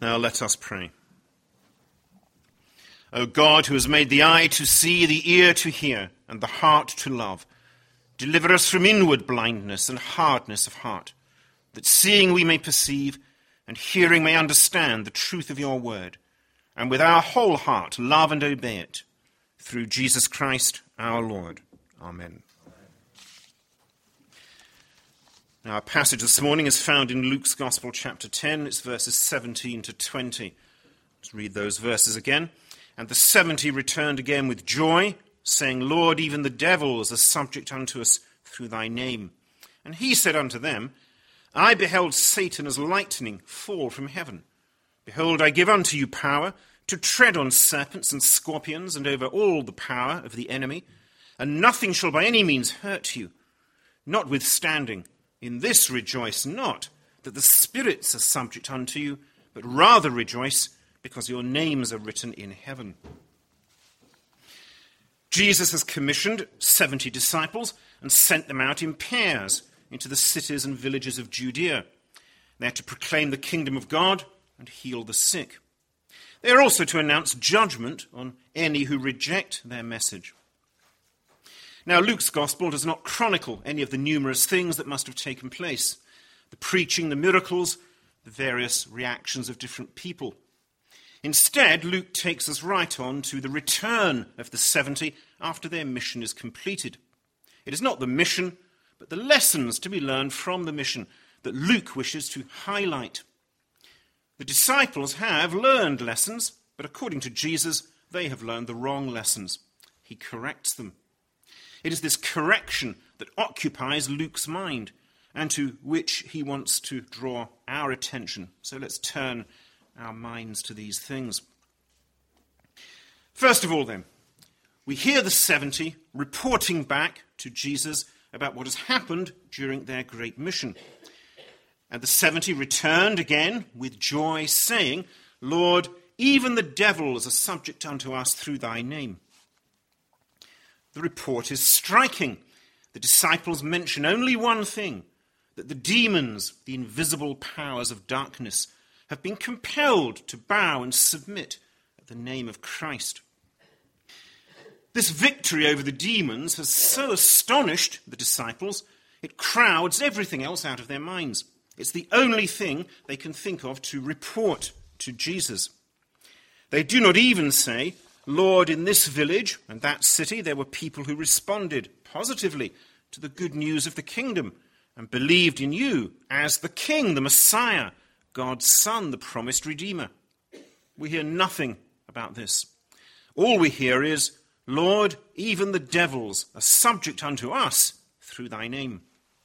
Now let us pray. O God, who has made the eye to see, the ear to hear, and the heart to love, deliver us from inward blindness and hardness of heart, that seeing we may perceive, and hearing may understand the truth of your word, and with our whole heart love and obey it, through Jesus Christ our Lord. Amen. Now, our passage this morning is found in Luke's Gospel, chapter 10. It's verses 17 to 20. Let's read those verses again. And the 70 returned again with joy, saying, Lord, even the devils are subject unto us through thy name. And he said unto them, I beheld Satan as lightning fall from heaven. Behold, I give unto you power to tread on serpents and scorpions, and over all the power of the enemy, and nothing shall by any means hurt you. Notwithstanding, in this rejoice not, that the spirits are subject unto you, but rather rejoice, because your names are written in heaven. Jesus has commissioned 70 disciples and sent them out in pairs into the cities and villages of Judea. They are to proclaim the kingdom of God and heal the sick. They are also to announce judgment on any who reject their message. Now, Luke's gospel does not chronicle any of the numerous things that must have taken place: the preaching, the miracles, the various reactions of different people. Instead, Luke takes us right on to the return of the 70 after their mission is completed. It is not the mission, but the lessons to be learned from the mission that Luke wishes to highlight. The disciples have learned lessons, but according to Jesus, they have learned the wrong lessons. He corrects them. It is this correction that occupies Luke's mind, and to which he wants to draw our attention. So let's turn our minds to these things. First of all, then, we hear the 70 reporting back to Jesus about what has happened during their great mission. And the 70 returned again with joy, saying, Lord, even the devils are subject unto us through thy name. The report is striking. The disciples mention only one thing, that the demons, the invisible powers of darkness, have been compelled to bow and submit at the name of Christ. This victory over the demons has so astonished the disciples, it crowds everything else out of their minds. It's the only thing they can think of to report to Jesus. They do not even say, Lord, in this village and that city there were people who responded positively to the good news of the kingdom and believed in you as the King, the Messiah, God's Son, the promised Redeemer. We hear nothing about this. All we hear is, Lord, even the devils are subject unto us through thy name.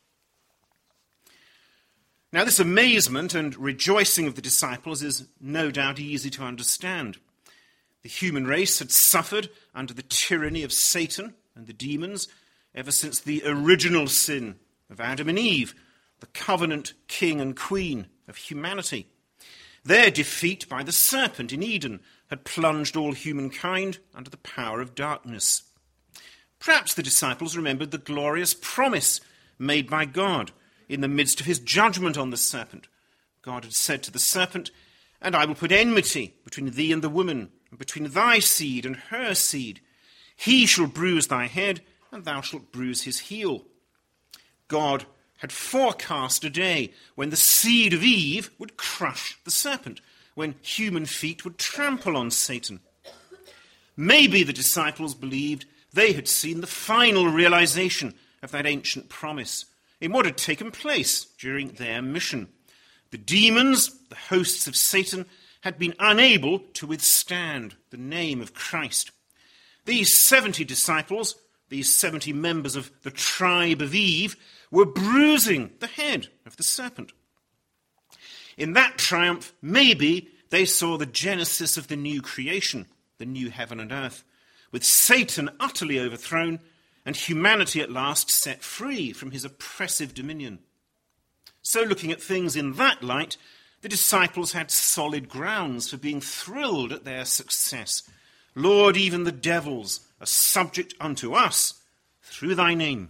Now, this amazement and rejoicing of the disciples is no doubt easy to understand. The human race had suffered under the tyranny of Satan and the demons ever since the original sin of Adam and Eve, the covenant king and queen of humanity. Their defeat by the serpent in Eden had plunged all humankind under the power of darkness. Perhaps the disciples remembered the glorious promise made by God in the midst of his judgment on the serpent. God had said to the serpent, And I will put enmity between thee and the woman, and between thy seed and her seed. He shall bruise thy head, and thou shalt bruise his heel. God had forecast a day when the seed of Eve would crush the serpent, when human feet would trample on Satan. Maybe the disciples believed they had seen the final realization of that ancient promise in what had taken place during their mission. The demons, the hosts of Satan, had been unable to withstand the name of Christ. These 70 disciples, these 70 members of the tribe of Eve, were bruising the head of the serpent. In that triumph, maybe they saw the genesis of the new creation, the new heaven and earth, with Satan utterly overthrown and humanity at last set free from his oppressive dominion. So looking at things in that light, the disciples had solid grounds for being thrilled at their success. Lord, even the devils are subject unto us through thy name.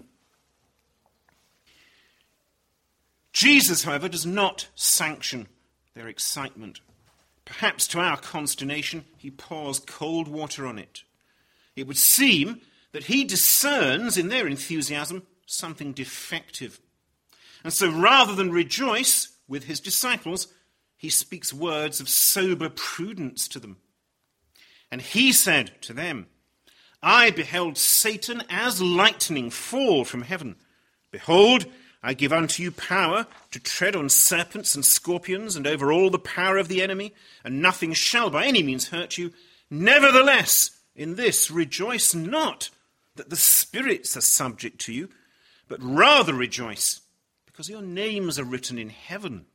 Jesus, however, does not sanction their excitement. Perhaps to our consternation, he pours cold water on it. It would seem that he discerns in their enthusiasm something defective. And so rather than rejoice with his disciples, he speaks words of sober prudence to them. And he said to them, I beheld Satan as lightning fall from heaven. Behold, I give unto you power to tread on serpents and scorpions and over all the power of the enemy, and nothing shall by any means hurt you. Nevertheless, in this rejoice not that the spirits are subject to you, but rather rejoice because your names are written in heaven.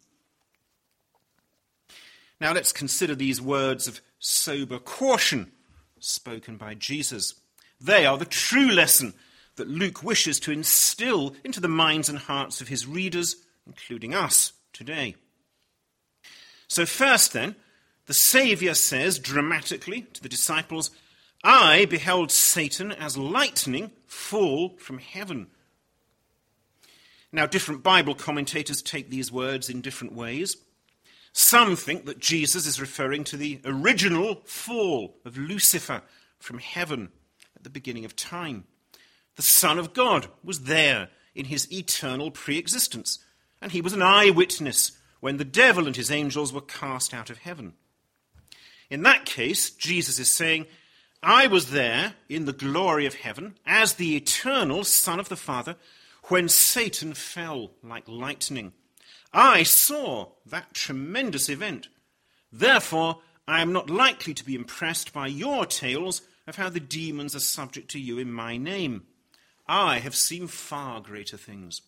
Now let's consider these words of sober caution spoken by Jesus. They are the true lesson that Luke wishes to instill into the minds and hearts of his readers, including us today. So first then, the Saviour says dramatically to the disciples, I beheld Satan as lightning fall from heaven. Now, different Bible commentators take these words in different ways. Some think that Jesus is referring to the original fall of Lucifer from heaven at the beginning of time. The Son of God was there in his eternal pre-existence, and he was an eyewitness when the devil and his angels were cast out of heaven. In that case, Jesus is saying, I was there in the glory of heaven as the eternal Son of the Father when Satan fell like lightning. I saw that tremendous event. Therefore, I am not likely to be impressed by your tales of how the demons are subject to you in my name. I have seen far greater things.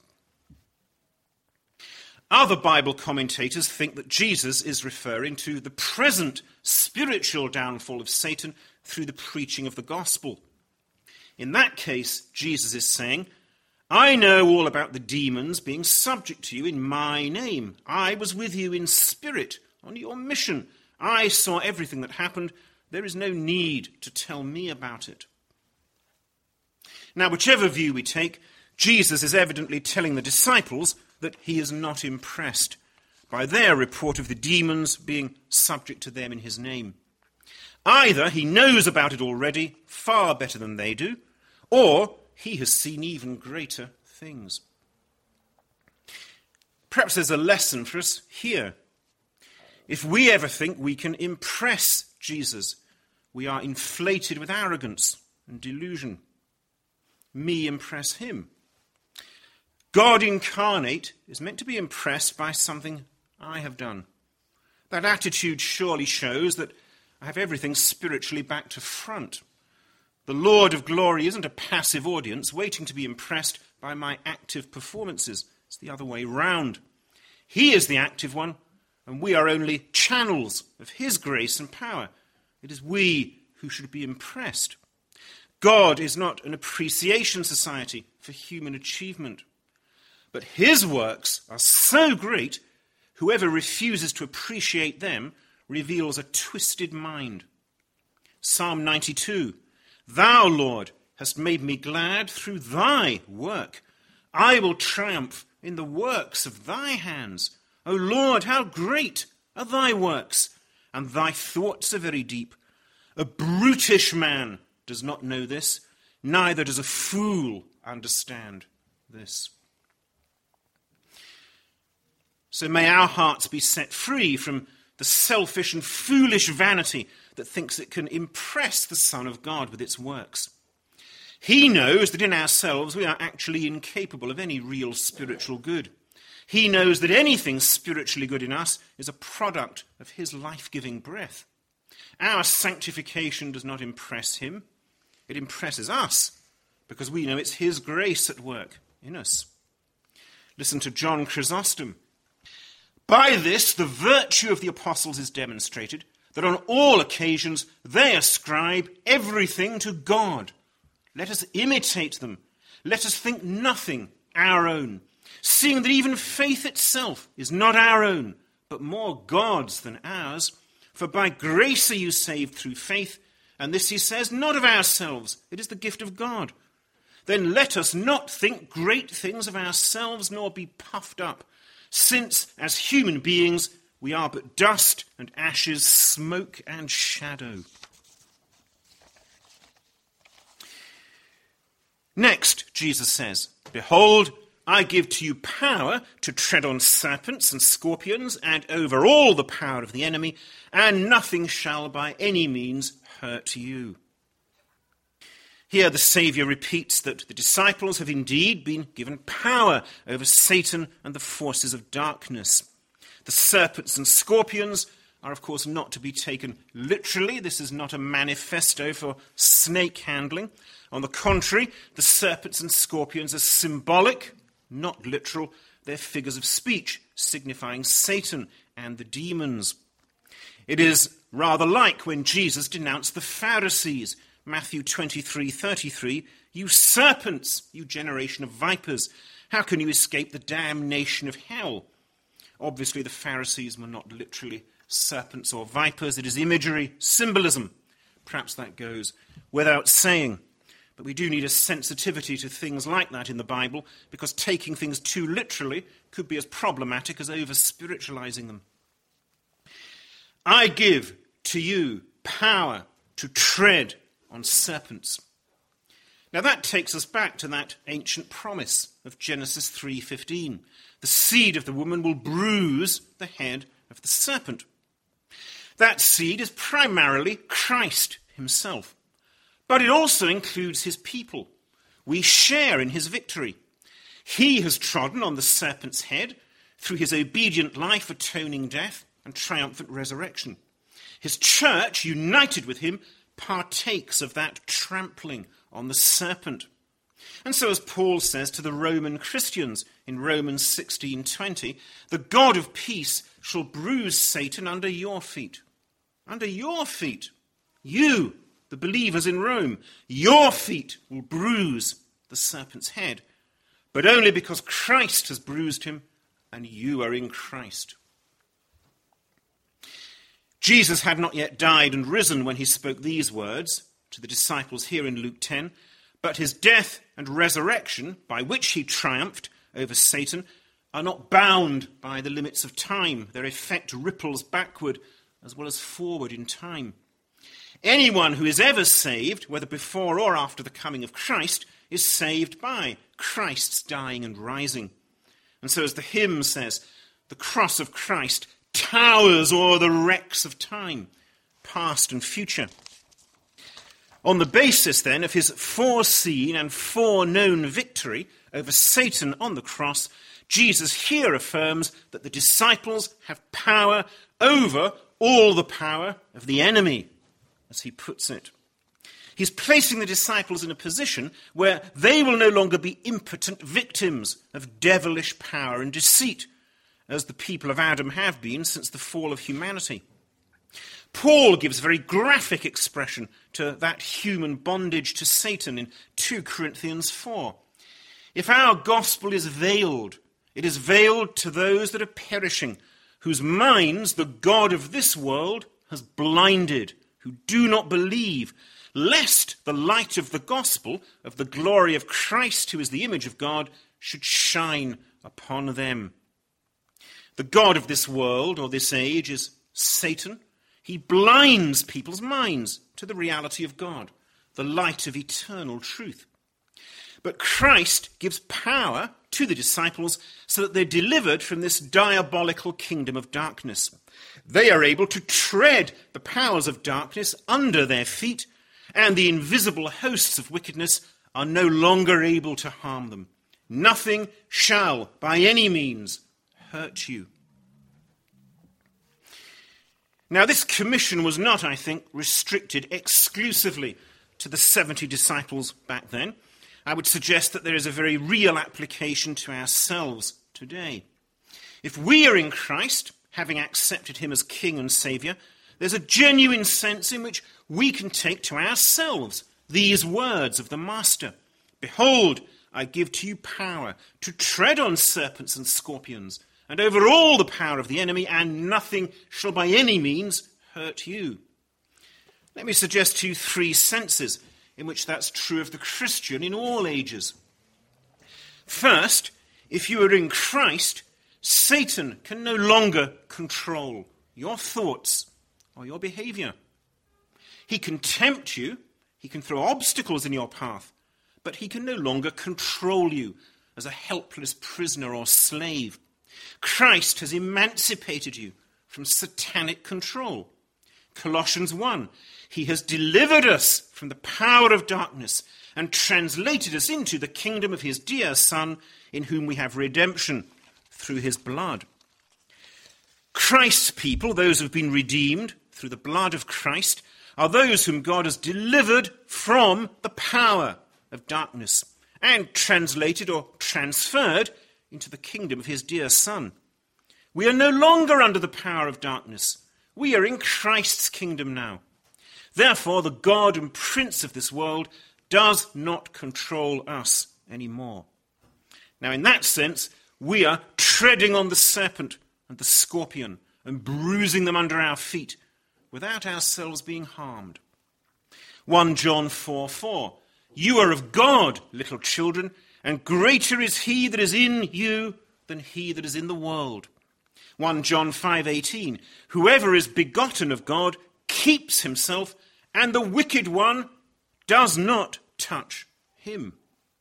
Other Bible commentators think that Jesus is referring to the present spiritual downfall of Satan through the preaching of the gospel. In that case, Jesus is saying, I know all about the demons being subject to you in my name. I was with you in spirit on your mission. I saw everything that happened. There is no need to tell me about it. Now, whichever view we take, Jesus is evidently telling the disciples that he is not impressed by their report of the demons being subject to them in his name. Either he knows about it already, far better than they do, or he has seen even greater things. Perhaps there's a lesson for us here. If we ever think we can impress Jesus, we are inflated with arrogance and delusion. Me impress him. God incarnate is meant to be impressed by something I have done. That attitude surely shows that I have everything spiritually back to front. The Lord of glory isn't a passive audience waiting to be impressed by my active performances. It's the other way round. He is the active one, and we are only channels of his grace and power. It is we who should be impressed. God is not an appreciation society for human achievement. But his works are so great, whoever refuses to appreciate them reveals a twisted mind. Psalm 92, Thou, Lord, hast made me glad through thy work. I will triumph in the works of thy hands. O Lord, how great are thy works, and thy thoughts are very deep. A brutish man does not know this, neither does a fool understand this. So may our hearts be set free from the selfish and foolish vanity that thinks it can impress the Son of God with its works. He knows that in ourselves we are actually incapable of any real spiritual good. He knows that anything spiritually good in us is a product of his life-giving breath. Our sanctification does not impress him. It impresses us because we know it's his grace at work in us. Listen to John Chrysostom. By this, the virtue of the apostles is demonstrated, that on all occasions they ascribe everything to God. Let us imitate them. Let us think nothing our own, seeing that even faith itself is not our own, but more God's than ours. For by grace are you saved through faith, and this he says, not of ourselves, it is the gift of God. Then let us not think great things of ourselves, nor be puffed up, since, as human beings, we are but dust and ashes, smoke and shadow. Next, Jesus says, "Behold, I give to you power to tread on serpents and scorpions and over all the power of the enemy, and nothing shall by any means hurt you." Here the Saviour repeats that the disciples have indeed been given power over Satan and the forces of darkness. The serpents and scorpions are, of course, not to be taken literally. This is not a manifesto for snake handling. On the contrary, the serpents and scorpions are symbolic, not literal. They're figures of speech, signifying Satan and the demons. It is rather like when Jesus denounced the Pharisees. Matthew 23:33, "You serpents, you generation of vipers, how can you escape the damnation of hell?" Obviously, the Pharisees were not literally serpents or vipers. It is imagery, symbolism. Perhaps that goes without saying. But we do need a sensitivity to things like that in the Bible, because taking things too literally could be as problematic as over-spiritualizing them. "I give to you power to tread on serpents." Now that takes us back to that ancient promise of Genesis 3:15. The seed of the woman will bruise the head of the serpent. That seed is primarily Christ himself, but it also includes his people. We share in his victory. He has trodden on the serpent's head through his obedient life, atoning death, and triumphant resurrection. His church, united with him, partakes of that trampling on the serpent. And so, as Paul says to the Roman Christians in Romans 16:20, "The God of peace shall bruise Satan under your feet." Under your feet. You, the believers in Rome, your feet will bruise the serpent's head, but only because Christ has bruised him and you are in Christ. Jesus had not yet died and risen when he spoke these words to the disciples here in Luke 10, but his death and resurrection, by which he triumphed over Satan, are not bound by the limits of time. Their effect ripples backward as well as forward in time. Anyone who is ever saved, whether before or after the coming of Christ, is saved by Christ's dying and rising. And so, as the hymn says, the cross of Christ towers o'er the wrecks of time, past and future. On the basis, then, of his foreseen and foreknown victory over Satan on the cross, Jesus here affirms that the disciples have power over all the power of the enemy, as he puts it. He's placing the disciples in a position where they will no longer be impotent victims of devilish power and deceit, as the people of Adam have been since the fall of humanity. Paul gives very graphic expression to that human bondage to Satan in 2 Corinthians 4. If our gospel is veiled, it is veiled to those that are perishing, whose minds the God of this world has blinded, who do not believe, lest the light of the gospel of the glory of Christ, who is the image of God, should shine upon them. The God of this world or this age is Satan. He blinds people's minds to the reality of God, the light of eternal truth. But Christ gives power to the disciples so that they're delivered from this diabolical kingdom of darkness. They are able to tread the powers of darkness under their feet, and the invisible hosts of wickedness are no longer able to harm them. Nothing shall, by any means, hurt you. Now, this commission was not, I think, restricted exclusively to the 70 disciples back then. I would suggest that there is a very real application to ourselves today. If we are in Christ, having accepted him as King and Saviour, there's a genuine sense in which we can take to ourselves these words of the Master. "Behold, I give to you power to tread on serpents and scorpions, and over all the power of the enemy, and nothing shall by any means hurt you." Let me suggest to you 3 senses in which that's true of the Christian in all ages. First, if you are in Christ, Satan can no longer control your thoughts or your behavior. He can tempt you, he can throw obstacles in your path, but he can no longer control you as a helpless prisoner or slave. Christ has emancipated you from satanic control. Colossians 1, he has delivered us from the power of darkness and translated us into the kingdom of his dear Son, in whom we have redemption through his blood. Christ's people, those who have been redeemed through the blood of Christ, are those whom God has delivered from the power of darkness and translated or transferred into the kingdom of his dear Son. We are no longer under the power of darkness. We are in Christ's kingdom now. Therefore, the God and prince of this world does not control us anymore. Now, in that sense, we are treading on the serpent and the scorpion and bruising them under our feet without ourselves being harmed. 1 John 4:4, you are of God, little children, and greater is he that is in you than he that is in the world. 1 John 5:18, whoever is begotten of God keeps himself, and the wicked one does not touch him.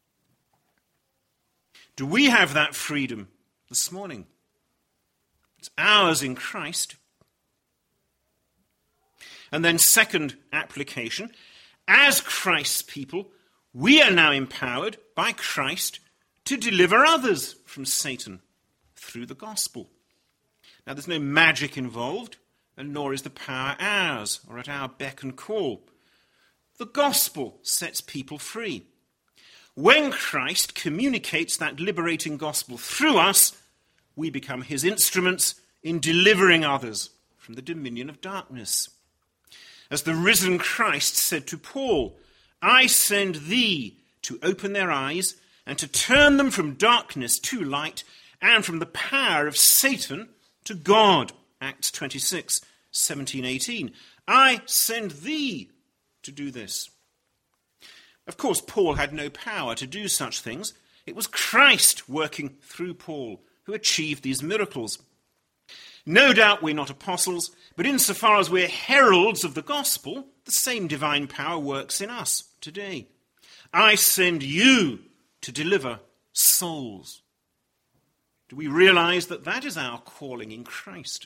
Do we have that freedom this morning? It's ours in Christ. And then second application, as Christ's people, we are now empowered by Christ to deliver others from Satan through the gospel. Now, there's no magic involved, and nor is the power ours or at our beck and call. The gospel sets people free. When Christ communicates that liberating gospel through us, we become his instruments in delivering others from the dominion of darkness. As the risen Christ said to Paul, I send thee to open their eyes and to turn them from darkness to light and from the power of Satan to God. Acts 26, 17, 18. I send thee to do this. Of course, Paul had no power to do such things. It was Christ working through Paul who achieved these miracles. No doubt we're not apostles, but insofar as we're heralds of the gospel, the same divine power works in us today. I send you to deliver souls. Do we realize that that is our calling in Christ?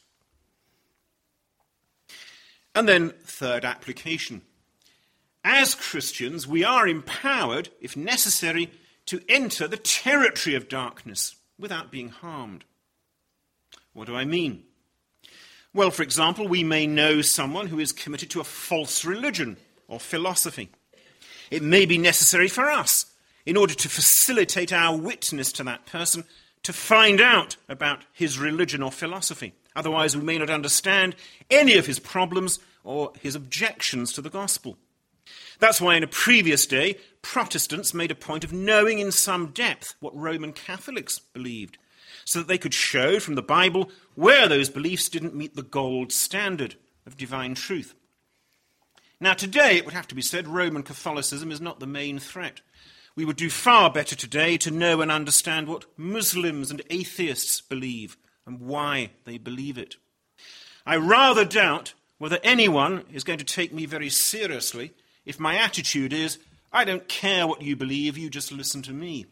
And then third application. As Christians, we are empowered, if necessary, to enter the territory of darkness without being harmed. What do I mean? Well, for example, we may know someone who is committed to a false religion or philosophy. It may be necessary for us, in order to facilitate our witness to that person, to find out about his religion or philosophy. Otherwise, we may not understand any of his problems or his objections to the gospel. That's why in a previous day, Protestants made a point of knowing in some depth what Roman Catholics believed, so that they could show from the Bible where those beliefs didn't meet the gold standard of divine truth. Now today, it would have to be said, Roman Catholicism is not the main threat. We would do far better today to know and understand what Muslims and atheists believe and why they believe it. I rather doubt whether anyone is going to take me very seriously if my attitude is, I don't care what you believe, you just listen to me.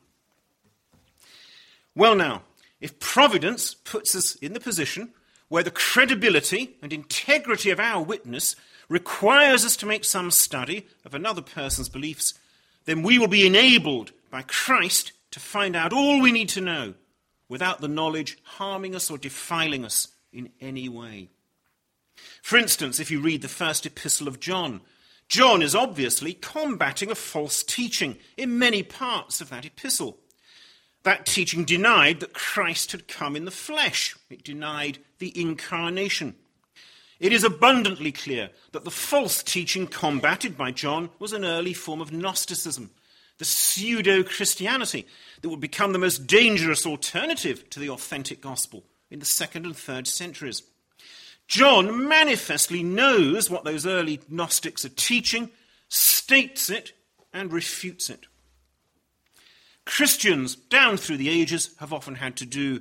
Well now, if Providence puts us in the position where the credibility and integrity of our witness requires us to make some study of another person's beliefs, then we will be enabled by Christ to find out all we need to know without the knowledge harming us or defiling us in any way. For instance, if you read the first epistle of John, John is obviously combating a false teaching in many parts of that epistle. That teaching denied that Christ had come in the flesh. It denied the incarnation. It is abundantly clear that the false teaching combated by John was an early form of Gnosticism, the pseudo-Christianity that would become the most dangerous alternative to the authentic gospel in the 2nd and 3rd centuries. John manifestly knows what those early Gnostics are teaching, states it, and refutes it. Christians down through the ages have often had to do the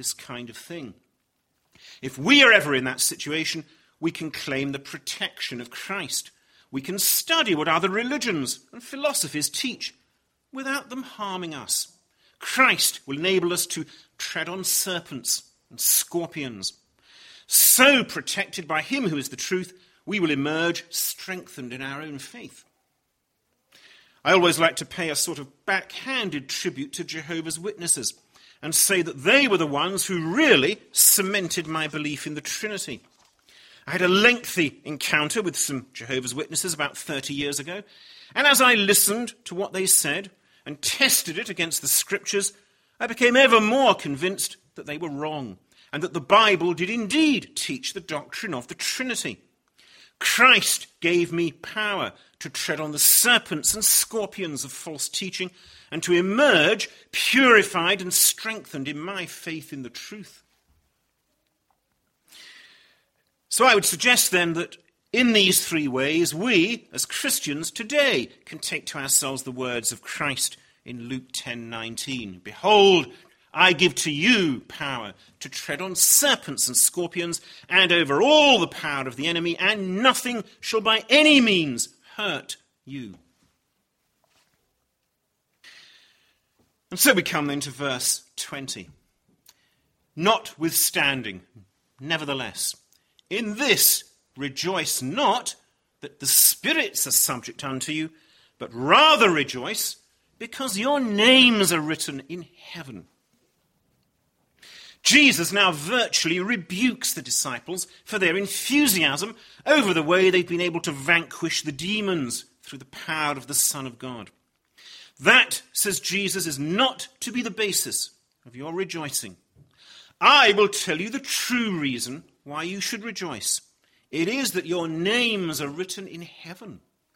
this kind of thing. If we are ever in that situation, we can claim the protection of Christ. We can study what other religions and philosophies teach without them harming us. Christ will enable us to tread on serpents and scorpions. So protected by him who is the truth, we will emerge strengthened in our own faith. I always like to pay a sort of backhanded tribute to Jehovah's Witnesses and say that they were the ones who really cemented my belief in the Trinity. I had a lengthy encounter with some Jehovah's Witnesses about 30 years ago, and as I listened to what they said and tested it against the Scriptures, I became ever more convinced that they were wrong and that the Bible did indeed teach the doctrine of the Trinity. Christ gave me power to tread on the serpents and scorpions of false teaching and to emerge purified and strengthened in my faith in the truth. So I would suggest then that in these three ways, we, as Christians today, can take to ourselves the words of Christ in Luke 10:19. Behold, I give to you power to tread on serpents and scorpions and over all the power of the enemy, and nothing shall by any means hurt you. And so we come then to verse 20. Notwithstanding, nevertheless, in this rejoice not that the spirits are subject unto you, but rather rejoice because your names are written in heaven. Jesus now virtually rebukes the disciples for their enthusiasm over the way they've been able to vanquish the demons through the power of the Son of God. That, says Jesus, is not to be the basis of your rejoicing. I will tell you the true reason why you should rejoice. It is that your names are written in heaven.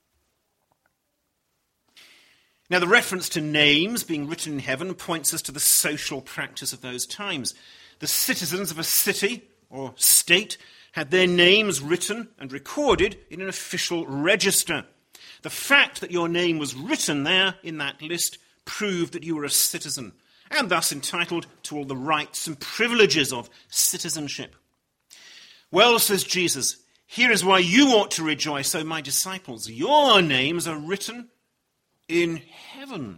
Now, the reference to names being written in heaven points us to the social practice of those times. The citizens of a city or state had their names written and recorded in an official register. The fact that your name was written there in that list proved that you were a citizen and thus entitled to all the rights and privileges of citizenship. Well, says Jesus, here is why you ought to rejoice, O my disciples. Your names are written in heaven.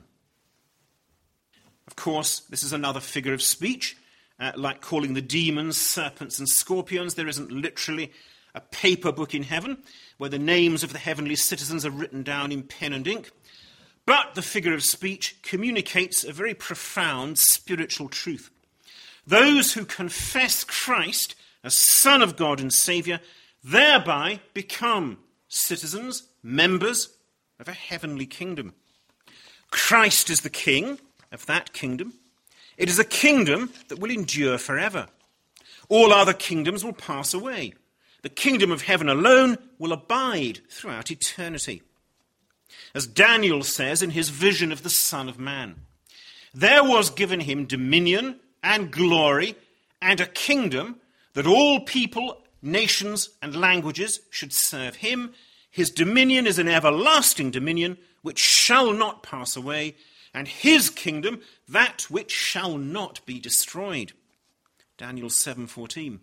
Of course, this is another figure of speech, like calling the demons serpents and scorpions. There isn't literally a paper book in heaven where the names of the heavenly citizens are written down in pen and ink. But the figure of speech communicates a very profound spiritual truth. Those who confess Christ as Son of God and Saviour thereby become citizens, members of a heavenly kingdom. Christ is the king of that kingdom. It is a kingdom that will endure forever. All other kingdoms will pass away. The kingdom of heaven alone will abide throughout eternity. As Daniel says in his vision of the Son of Man, there was given him dominion and glory and a kingdom that all people, nations, and languages should serve him. His dominion is an everlasting dominion which shall not pass away, and his kingdom that which shall not be destroyed. Daniel 7:14.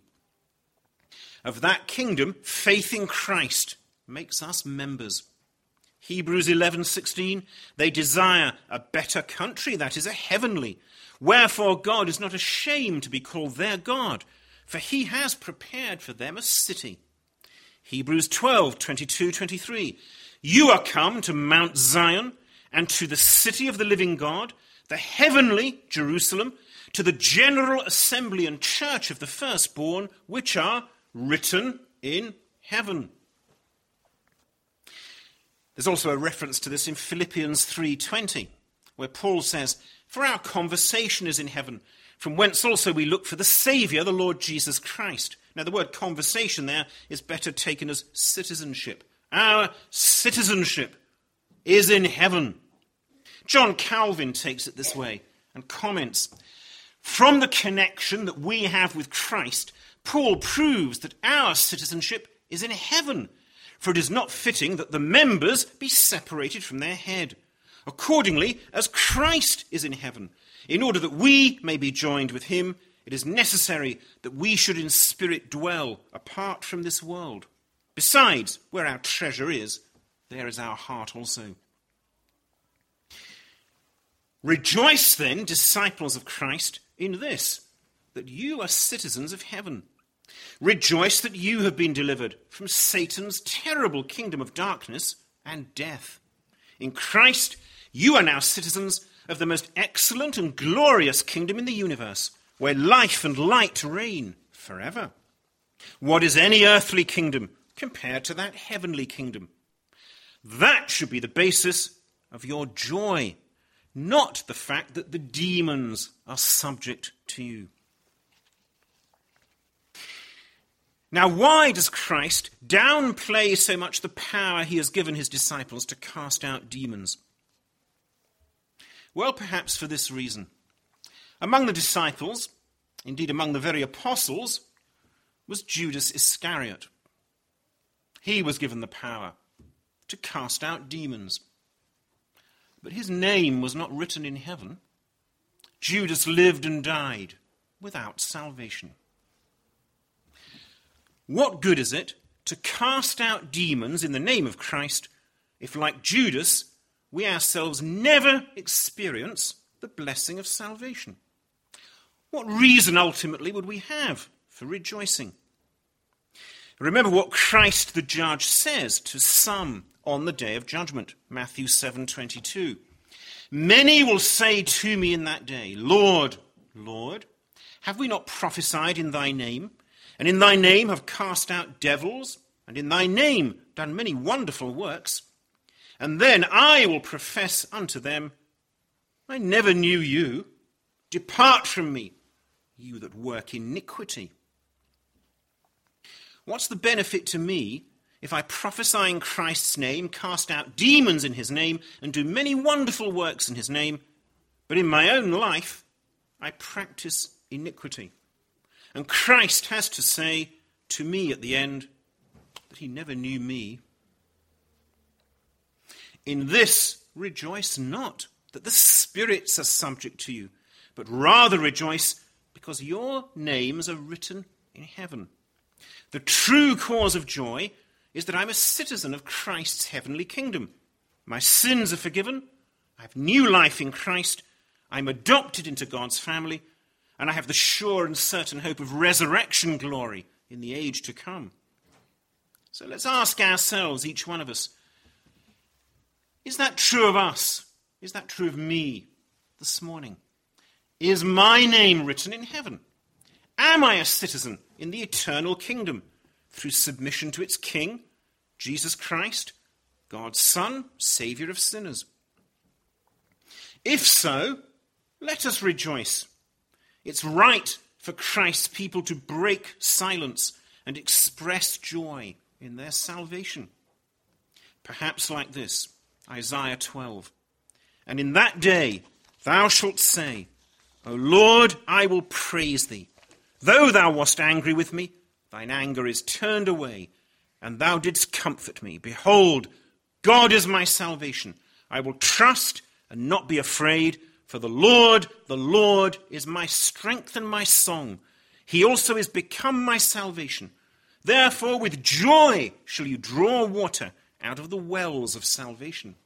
Of that kingdom, faith in Christ makes us members. Hebrews 11:16, they desire a better country, that is a heavenly. Wherefore God is not ashamed to be called their God, for he has prepared for them a city. Hebrews 12:22-23, you are come to Mount Zion and to the city of the living God, the heavenly Jerusalem, to the general assembly and church of the firstborn, which are written in heaven. There's also a reference to this in Philippians 3:20, where Paul says, for our conversation is in heaven, from whence also we look for the Saviour, the Lord Jesus Christ. Now, the word conversation there is better taken as citizenship. Our citizenship is in heaven. John Calvin takes it this way and comments, from the connection that we have with Christ, Paul proves that our citizenship is in heaven, for it is not fitting that the members be separated from their head. Accordingly, as Christ is in heaven, in order that we may be joined with him it is necessary that we should in spirit dwell apart from this world. Besides, where our treasure is, there is our heart also. Rejoice then, disciples of Christ, in this, that you are citizens of heaven. Rejoice that you have been delivered from Satan's terrible kingdom of darkness and death. In Christ, you are now citizens of the most excellent and glorious kingdom in the universe, where life and light reign forever. What is any earthly kingdom compared to that heavenly kingdom? That should be the basis of your joy, not the fact that the demons are subject to you. Now, why does Christ downplay so much the power he has given his disciples to cast out demons? Well, perhaps for this reason. Among the disciples, indeed among the very apostles, was Judas Iscariot. He was given the power to cast out demons. But his name was not written in heaven. Judas lived and died without salvation. What good is it to cast out demons in the name of Christ if, like Judas, we ourselves never experience the blessing of salvation? What reason ultimately would we have for rejoicing? Remember what Christ the judge says to some on the day of judgment, Matthew 7:22. Many will say to me in that day, Lord, Lord, have we not prophesied in thy name, and in thy name have cast out devils, and in thy name done many wonderful works? And then I will profess unto them, I never knew you. Depart from me, you that work iniquity. What's the benefit to me if I prophesy in Christ's name, cast out demons in his name, and do many wonderful works in his name, but in my own life I practice iniquity? And Christ has to say to me at the end that he never knew me. In this rejoice not that the spirits are subject to you, but rather rejoice because your names are written in heaven. The true cause of joy is that I'm a citizen of Christ's heavenly kingdom. My sins are forgiven, I have new life in Christ, I'm adopted into God's family, and I have the sure and certain hope of resurrection glory in the age to come. So let's ask ourselves, each one of us, is that true of us? Is that true of me this morning? Is my name written in heaven? Am I a citizen in the eternal kingdom through submission to its King, Jesus Christ, God's Son, Saviour of sinners? If so, let us rejoice. It's right for Christ's people to break silence and express joy in their salvation. Perhaps like this, Isaiah 12. And in that day thou shalt say, O Lord, I will praise thee. Though thou wast angry with me, thine anger is turned away, and thou didst comfort me. Behold, God is my salvation. I will trust and not be afraid, for the Lord is my strength and my song. He also is become my salvation. Therefore with joy shall you draw water out of the wells of salvation.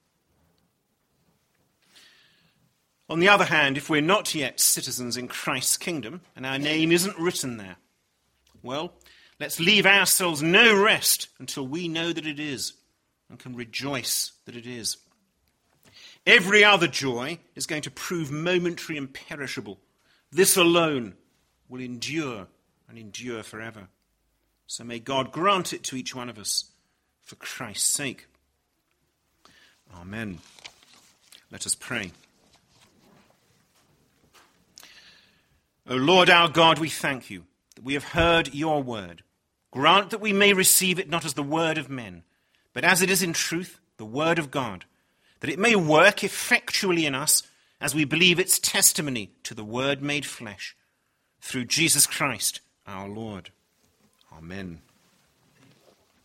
On the other hand, if we're not yet citizens in Christ's kingdom, and our name isn't written there, well, let's leave ourselves no rest until we know that it is, and can rejoice that it is. Every other joy is going to prove momentary and perishable. This alone will endure and endure forever. So may God grant it to each one of us for Christ's sake. Amen. Let us pray. O Lord our God, we thank you that we have heard your word. Grant that we may receive it not as the word of men, but as it is in truth, the word of God, that it may work effectually in us as we believe its testimony to the word made flesh. Through Jesus Christ our Lord. Amen.